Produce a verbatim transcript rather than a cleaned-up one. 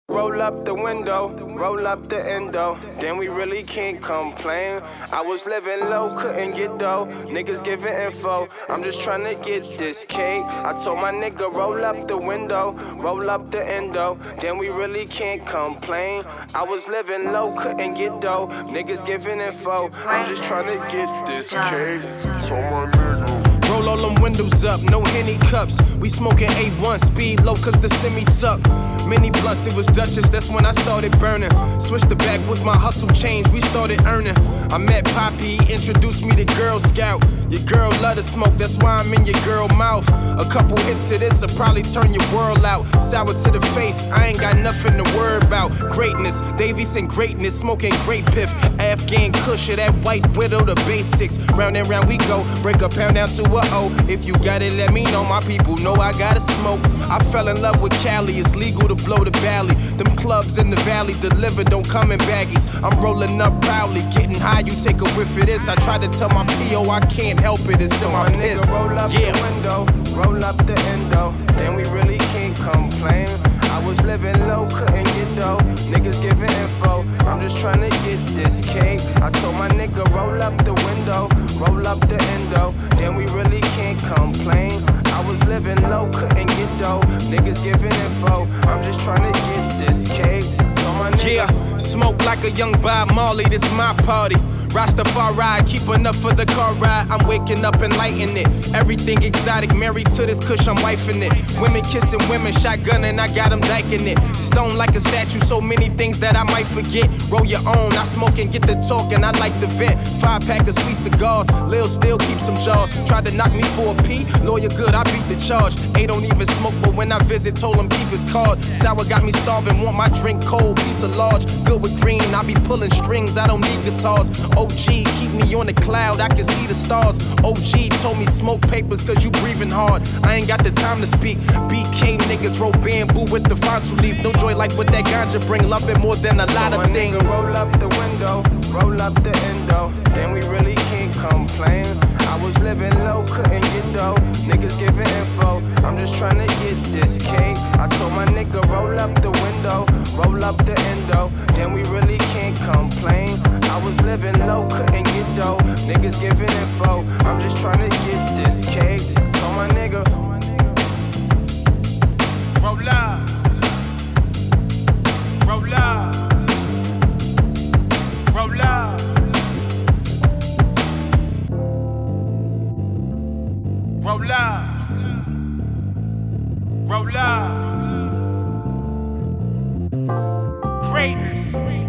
Roll up the window, roll up the endo, then we really can't complain. I was living low, couldn't get dough, niggas giving info, I'm just trying to get this cake. I told my nigga roll up the window, roll up the endo, then we really can't complain. I was living low, couldn't get dough, niggas giving info, I'm just trying to get this cake. Told my nigga roll all them windows up, no Henny cups. We smoking A one, speed low cause the semi tuck. Many blunts, it was Dutchess, that's when I started burning. Switched the back, was my hustle change, we started earning. I met Poppy, he introduced me to Girl Scout. Your girl love to smoke, that's why I'm in your girl mouth. A couple hits of this'll probably turn your world out. Sour to the face, I ain't got nothing to worry about. Greatness, Davies and greatness, smoking great piff. Afghan Kush, that white widow, the basics. Round and round we go, break a pound down to a O. If you got it, let me know, my people know I gotta smoke. I fell in love with Cali, it's legal to blow the valley. Them clubs in the valley deliver, don't come in baggies. I'm rolling up proudly, getting high, you take a whiff of this. I try to tell my P O I can't help it, it's in my piss. Roll up yeah. the window, roll up the endo, then we really can't complain. I was living low, couldn't get dough, niggas giving info, I'm just trying to get this cake. I told my nigga roll up the window, roll up the endo, then we really can't complain. I was living low, couldn't get dough, niggas giving info, I'm just trying to get this cake. Told my nigga, yeah, smoke like a young Bob Marley, this my party. Rastafari, keeping up for the car ride. I'm waking up and lighting it. Everything exotic, married to this kush, I'm wifing it. Women kissing women, shotgunning, I got them diking it. Stone like a statue, so many things that I might forget. Roll your own, I smoke and get the talking, I like the vent. Five pack of sweet cigars, Lil still keep some jaws. Tried to knock me for a P, lawyer good, I beat the charge. A don't even smoke, but when I visit, told him keep his card. Sour got me starving, want my drink cold, piece of large. Good with green, I be pulling strings, I don't need guitars. O G, keep me on the cloud, I can see the stars. O G told me smoke papers cause you breathing hard. I ain't got the time to speak. B K niggas roll bamboo with the frontal leaf. No joy like what that ganja bring, love it more than a lot so of things. Roll up the window, roll up the endo, then we really can't complain. I was living low, couldn't get dough, niggas giving info, I'm just trying to get this cake. I told my nigga roll up the window, roll up the endo, then we really can't complain. I was living low, couldn't get dough, niggas giving info, I'm just trying to get this cake. Told my nigga roll up, roll up, roll up, roll up, roll up, greatness.